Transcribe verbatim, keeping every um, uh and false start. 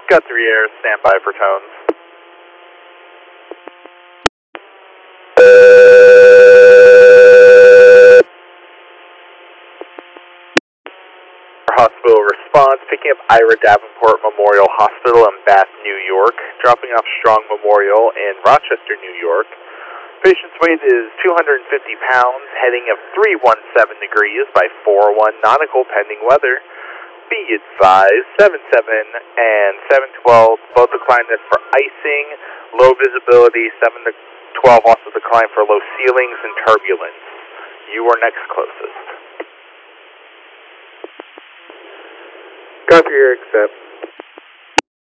Guthrie Air, stand by for tones. Hospital response, picking up Ira Davenport Memorial Hospital in Bath, New York, dropping off Strong Memorial in Rochester, New York. Patient's weight is two hundred fifty pounds, heading of three one seven degrees by four one nautical pending weather. Be advised, seven seven and seven twelve both declined this for icing, low visibility, seven to twelve also declined for low ceilings and turbulence. You are next closest. Copy your accept.